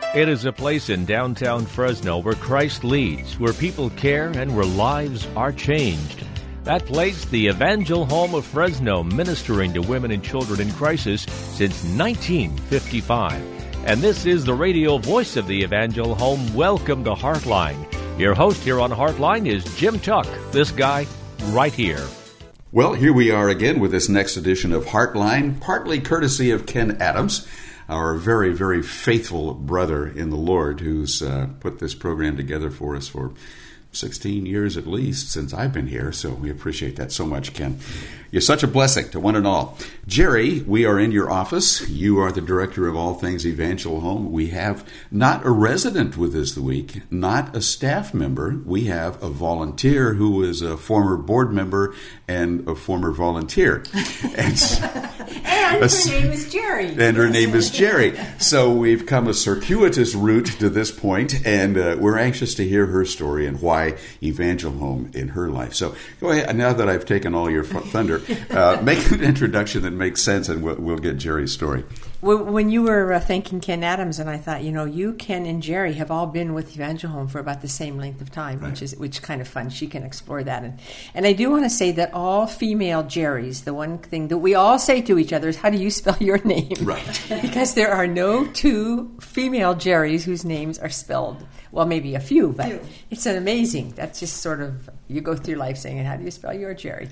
It is a place in downtown Fresno where Christ leads, where people care, and where lives are changed. That place, the Evangel Home of Fresno, ministering to women and children in crisis since 1955. And this is the radio voice of the Evangel Home. Welcome to Heartline. Your host here on Heartline is Jim Tuck, this guy right here. Well, here we are again with this next edition of Heartline, partly courtesy of Ken Adams, our very, very faithful brother in the Lord who's put this program together for us for 16 years at least since I've been here, so we appreciate that so much, Ken. You're such a blessing to one and all. Jerry, we are in your office. You are the director of all things Evangel Home. We have not a resident with us this week, not a staff member. We have a volunteer who is a former board member and a former volunteer. And her name is Jerry. And her name is Jerry. So we've come a circuitous route to this point, and we're anxious to hear her story and why Evangel Home in her life. So go ahead. Now that I've taken all your thunder, make an introduction that makes sense, and we'll get Jerry's story. When you were thanking Ken Adams, and I thought, you, Ken, and Jerry have all been with Evangel Home for about the same length of time, right. which is kind of fun. She can explore that. And I do want to say that all female Jerrys, the one thing that we all say to each other is, how do you spell your name? Right. Because there are no two female Jerrys whose names are spelled. Well, maybe a few, but it's an amazing. That's just sort of, you go through life saying, how do you spell your Jerry?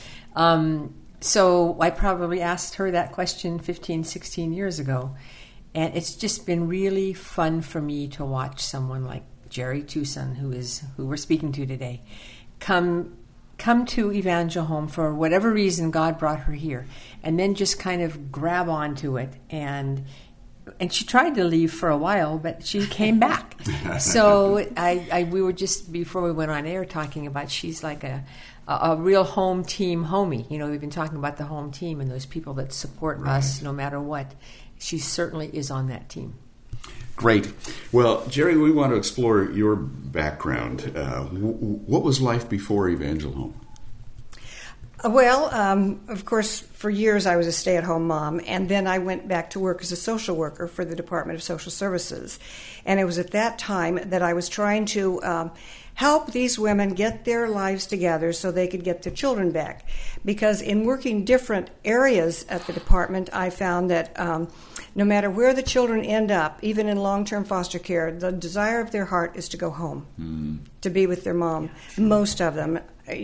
So I probably asked her that question 15, 16 years ago. And it's just been really fun for me to watch someone like Jerry Tucson, who we're speaking to today, come to Evangel Home for whatever reason God brought her here, and then just kind of grab onto it. And she tried to leave for a while, but she came back. So we were just, before we went on air, talking about she's like a real home team homie. We've been talking about the home team and those people that support us no matter what. She certainly is on that team. Great. Well, Jerry, we want to explore your background. What was life before Evangel Home? Well, of course, for years I was a stay-at-home mom, and then I went back to work as a social worker for the Department of Social Services. And it was at that time that I was trying to help these women get their lives together so they could get their children back. Because in working different areas at the department, I found that no matter where the children end up, even in long-term foster care, the desire of their heart is to go home, to be with their mom, most of them.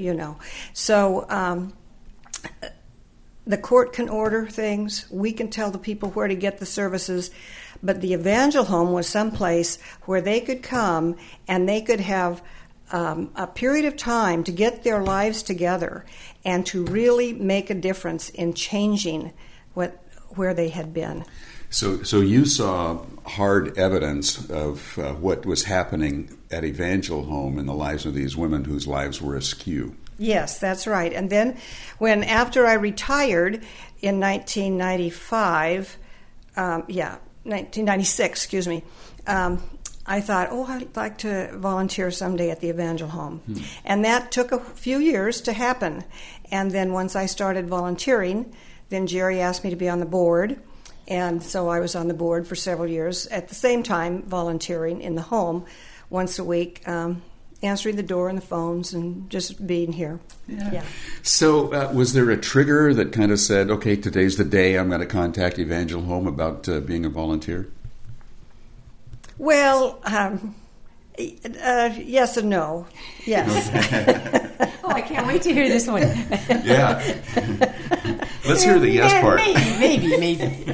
So the court can order things. We can tell the people where to get the services. But the Evangel Home was someplace where they could come and they could have a period of time to get their lives together and to really make a difference in changing where they had been. So you saw hard evidence of what was happening at Evangel Home in the lives of these women whose lives were askew. Yes, that's right. And then after I retired in 1996, I thought, I'd like to volunteer someday at the Evangel Home. And that took a few years to happen. And then once I started volunteering, then Jerry asked me to be on the board. And so I was on the board for several years, at the same time volunteering in the home once a week, answering the door and the phones and just being here. Yeah. So was there a trigger that kind of said, okay, today's the day I'm going to contact Evangel Home about being a volunteer? Well, yes and no. Yes. I can't wait to hear this one. Yeah. Let's hear the yes part. Maybe.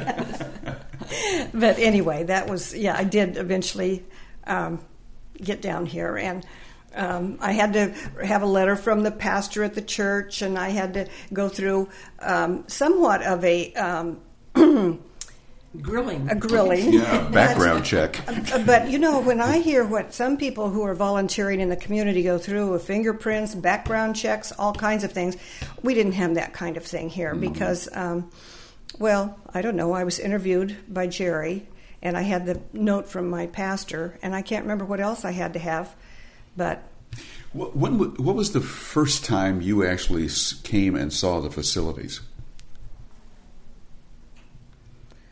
But anyway, that was, I did eventually get down here. And I had to have a letter from the pastor at the church, and I had to go through somewhat of a grilling. Yeah, background check. But, when I hear what some people who are volunteering in the community go through with fingerprints, background checks, all kinds of things, we didn't have that kind of thing here because, I don't know, I was interviewed by Jerry, and I had the note from my pastor, and I can't remember what else I had to have, but... What was the first time you actually came and saw the facilities?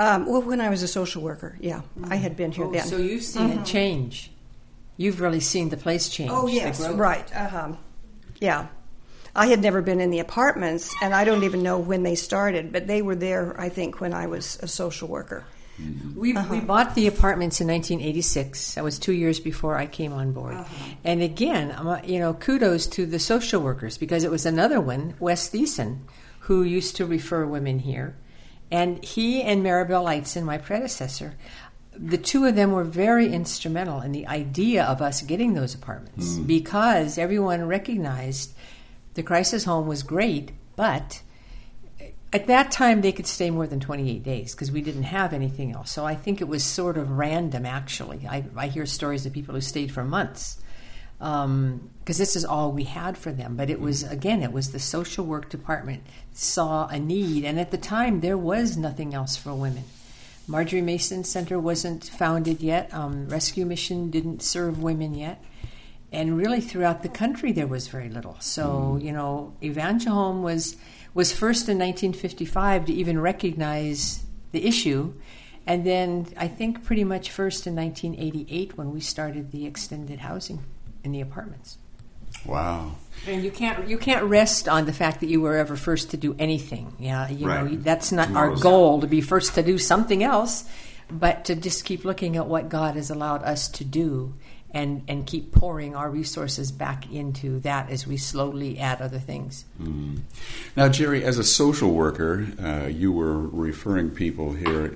Well, when I was a social worker, I had been here then. So you've seen it change. You've really seen the place change. Oh, yes, the growth. right. Yeah. I had never been in the apartments, and I don't even know when they started, but they were there, I think, when I was a social worker. We bought the apartments in 1986. That was 2 years before I came on board. And again, kudos to the social workers, because it was another one, Wes Thiessen, who used to refer women here. And he and Maribel Lightson, my predecessor, the two of them were very instrumental in the idea of us getting those apartments, because everyone recognized the crisis home was great, but at that time they could stay more than 28 days because we didn't have anything else. So I think it was sort of random, actually. I hear stories of people who stayed for months because this is all we had for them. But it was the social work department saw a need, and at the time there was nothing else for women. Marjorie Mason Center wasn't founded yet. Rescue Mission didn't serve women yet. And really throughout the country there was very little. So, Evangel Home was first in 1955 to even recognize the issue. And then I think pretty much first in 1988 when we started the extended housing in the apartments. Wow. And you can't rest on the fact that you were ever first to do anything. Yeah, that's not our goal to be first to do something else, but to just keep looking at what God has allowed us to do and keep pouring our resources back into that as we slowly add other things. Now, Jerry, as a social worker, you were referring people here.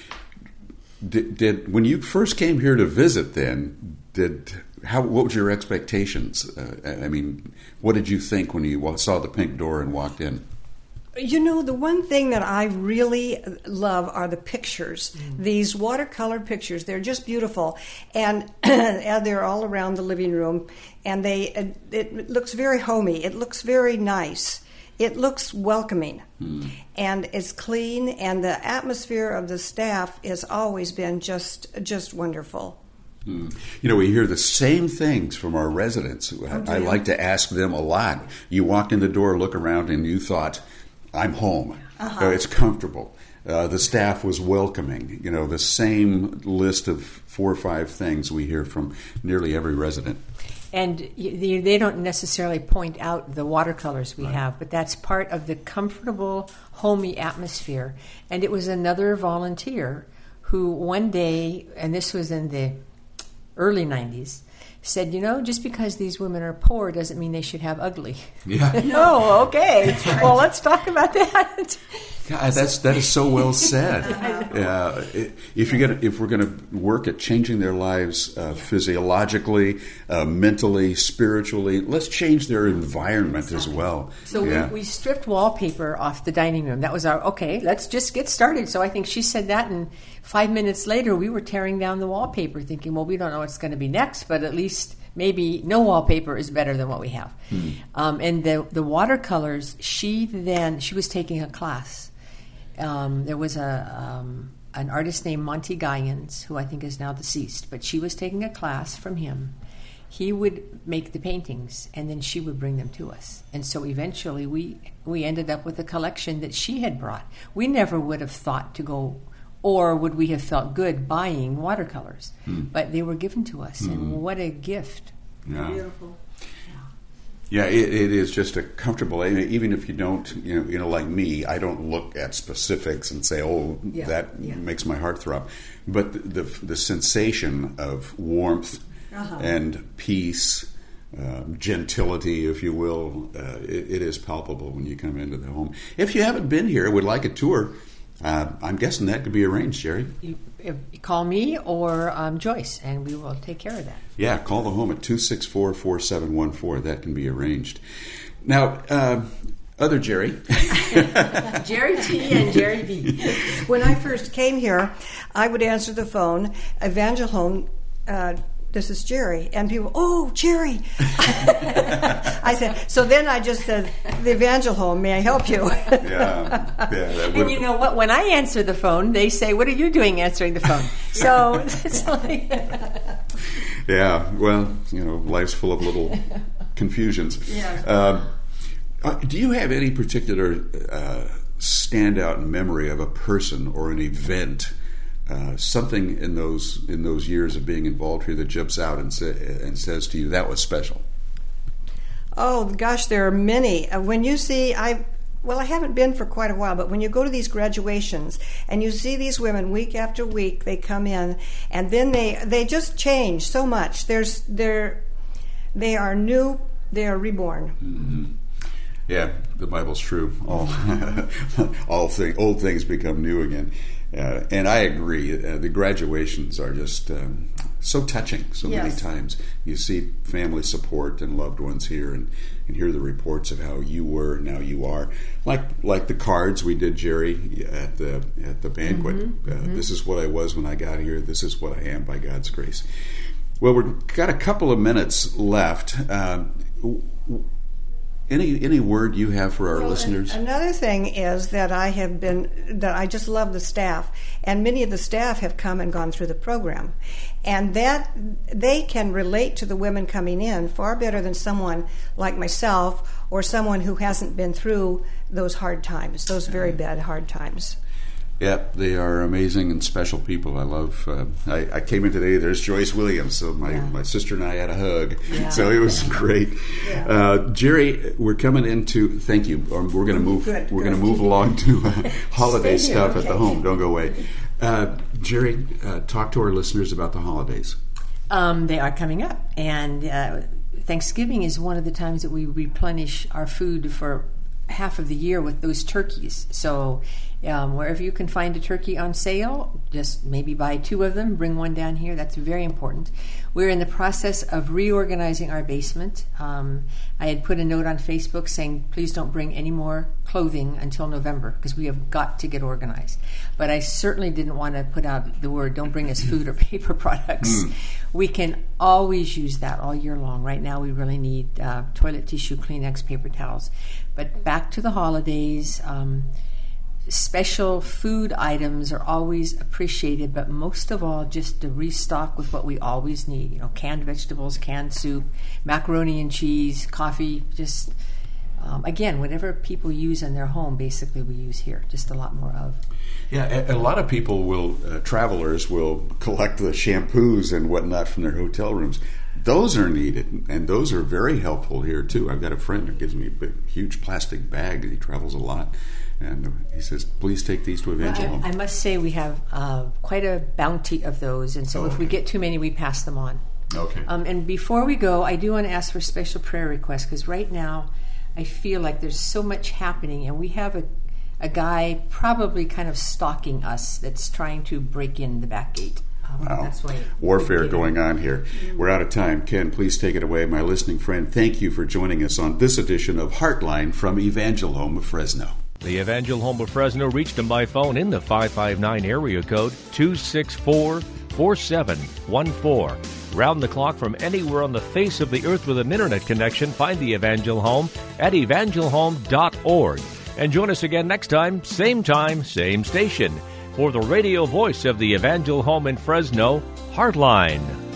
Did when you first came here to visit, then what were your expectations? What did you think when you saw the pink door and walked in? The one thing that I really love are the pictures. These watercolor pictures, they're just beautiful. And they're all around the living room. And it looks very homey. It looks very nice. It looks welcoming. And it's clean. And the atmosphere of the staff has always been just wonderful. We hear the same things from our residents. I like to ask them a lot. You walked in the door, look around, and you thought, I'm home. It's comfortable. The staff was welcoming. The same list of 4 or 5 things we hear from nearly every resident. And they don't necessarily point out the watercolors we have, but that's part of the comfortable, homey atmosphere. And it was another volunteer who one day, and this was in the early 90s, said, just because these women are poor doesn't mean they should have ugly. Yeah. No, okay. Well, let's talk about that. God, that is so well said. If we're gonna work at changing their lives physiologically, mentally, spiritually, let's change their environment as well. So we stripped wallpaper off the dining room. That was let's just get started. So I think she said that, and 5 minutes later we were tearing down the wallpaper, thinking, well, we don't know what's going to be next, but at least maybe no wallpaper is better than what we have. And the watercolors, she was taking a class. There was an artist named Monty Guyans, who I think is now deceased, but she was taking a class from him. He would make the paintings, and then she would bring them to us. And so eventually we ended up with a collection that she had brought. We never would have thought to go, or would we have felt good buying watercolors, but they were given to us, and what a gift. Yeah. Beautiful. Yeah, it is just a comfortable, even if you don't, like me, I don't look at specifics and say, that makes my heart throb. But the sensation of warmth and peace, gentility, if you will, it is palpable when you come into the home. If you haven't been here, would like a tour, I'm guessing that could be arranged, Jerry. You call me or Joyce, and we will take care of that. Yeah, call the home at 264-4714. That can be arranged. Now, other Jerry. Jerry T and Jerry B. When I first came here, I would answer the phone, Evangel Home, this is Jerry. And people, oh, Jerry. I said, so then I just said, the Evangel Home, may I help you? Yeah. And you know what? When I answer the phone, they say, what are you doing answering the phone? So it's like... Yeah, well, life's full of little confusions. Yeah. Do you have any particular standout memory of a person or an event, something in those years of being involved here that jumps out and says to you, that was special? Oh, gosh, there are many. When you see, I haven't been for quite a while, but when you go to these graduations and you see these women week after week, they come in, and then they just change so much. They are new, they are reborn. Mm-hmm. Yeah, the Bible's true. Old things become new again. And I agree. The graduations are just so touching. So many times you see family support and loved ones here, and hear the reports of how you were and now you are. Like the cards we did, Jerry, at the banquet. Mm-hmm. This is what I was when I got here. This is what I am by God's grace. Well, we've got a couple of minutes left. Any word you have for our listeners? Another thing is that I just love the staff, and many of the staff have come and gone through the program, and that they can relate to the women coming in far better than someone like myself or someone who hasn't been through those hard times, those very bad hard times. Yep, they are amazing and special people. I love. I came in today. There's Joyce Williams, so my sister and I had a hug. Yeah. So it was great. Yeah. Jerry, we're coming into. Thank you. We're going to move. We're going to move along to holiday stuff at the home. Don't go away. Jerry, talk to our listeners about the holidays. They are coming up, and Thanksgiving is one of the times that we replenish our food for half of the year with those turkeys. So wherever you can find a turkey on sale, just maybe buy 2 of them, bring one down here. That's very important. We're in the process of reorganizing our basement. I had put a note on Facebook saying, please don't bring any more clothing until November, because we have got to get organized. But I certainly didn't want to put out the word, don't bring us food or paper products. We can always use that all year long. Right now we really need toilet tissue, Kleenex, paper towels. But back to the holidays, special food items are always appreciated, but most of all, just to restock with what we always need. Canned vegetables, canned soup, macaroni and cheese, coffee, just, again, whatever people use in their home, basically we use here, just a lot more of. Yeah, a lot of people travelers will collect the shampoos and whatnot from their hotel rooms. Those are needed, and those are very helpful here, too. I've got a friend who gives me a huge plastic bag. He travels a lot, and he says, please take these to Evangel Home. I must say we have quite a bounty of those, and so if we get too many, we pass them on. Okay. And before we go, I do want to ask for special prayer requests, because right now I feel like there's so much happening, and we have a guy probably kind of stalking us that's trying to break in the back gate. Wow. That's why warfare going on here. We're out of time. Ken, please take it away. My listening friend, thank you for joining us on this edition of Heartline from Evangel Home of Fresno. The Evangel Home of Fresno reached them by phone in the 559 area code 264-4714. Round the clock from anywhere on the face of the earth with an internet connection, find the Evangel Home at evangelhome.org. And join us again next time, same station, for the radio voice of the Evangel Home in Fresno, Heartline.